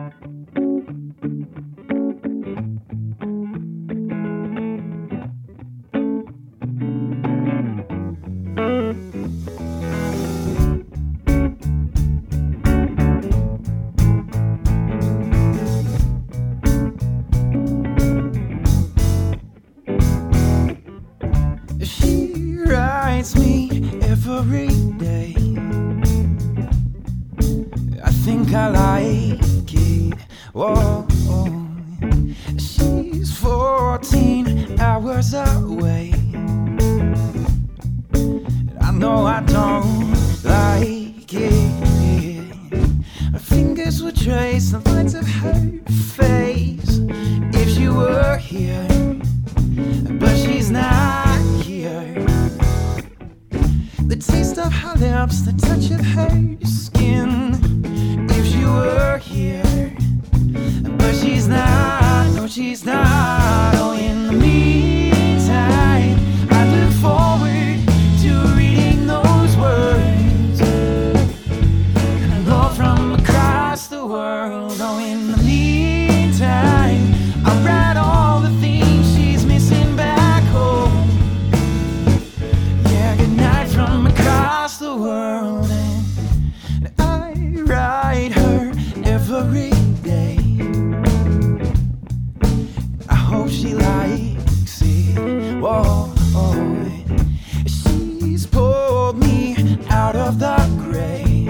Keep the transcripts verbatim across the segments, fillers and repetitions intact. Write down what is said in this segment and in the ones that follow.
She writes me every day. I think I like it. Whoa, she's fourteen hours away. I know I don't like it. Her fingers would trace the lines of her face if she were here, but she's not here. The taste of her lips, the touch of her skin, if she were here, but she's not, no she's not. Oh, in the meantime, I look forward to reading those words, and I love from across the world. Oh, in the meantime, I write all the things she's missing back home. Yeah, good night from across the world. And I write her every day. I hope she likes it. Whoa, she's pulled me out of the grave.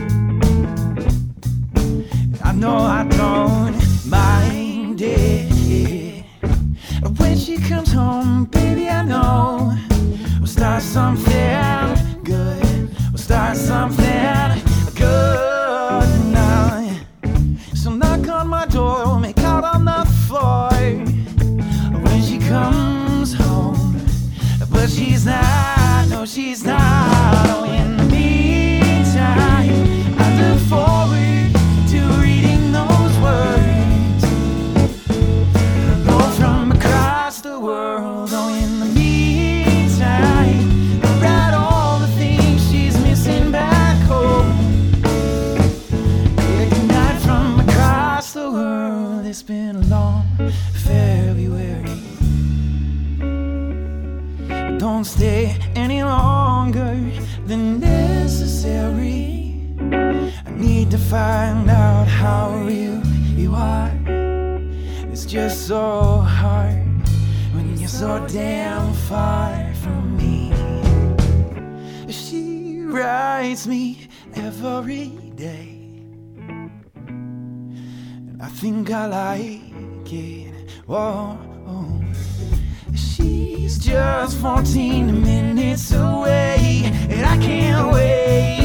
I know I don't mind it. When she comes home, baby, I know we'll start something good. We'll start something good now. So knock on my door, make out on the floor when she comes home, but she's not, no she's not. Oh, in the meantime, I look forward to reading those words, go from across the world. Oh, in the meantime, I write all the things she's missing back home. Yeah, good night from across the world. It's been a long February. Don't stay any longer than necessary. I need to find out how real you are. It's just so hard when you're so damn far from me. She writes me every day, and I think I like it. Whoa, she's just fourteen minutes away, and I can't wait.